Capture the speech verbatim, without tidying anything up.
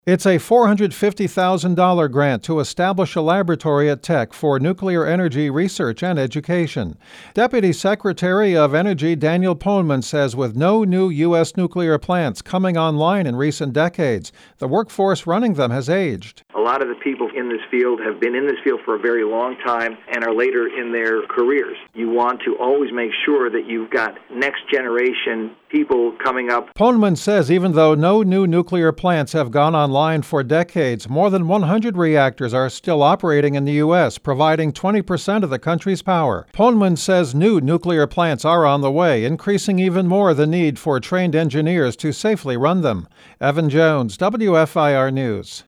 It's a four hundred fifty thousand dollars grant to establish a laboratory at Tech for nuclear energy research and education. Deputy Secretary of Energy Daniel Poneman says with no new U S nuclear plants coming online in recent decades, the workforce running them has aged. A lot of the people in this field have been in this field for a very long time and are later in their careers. You want to always make sure that you've got next generation people coming up. Poneman says even though no new nuclear plants have gone online for decades, more than one hundred reactors are still operating in the U S, providing twenty percent of the country's power. Poneman says new nuclear plants are on the way, increasing even more the need for trained engineers to safely run them. Evan Jones, W F I R News.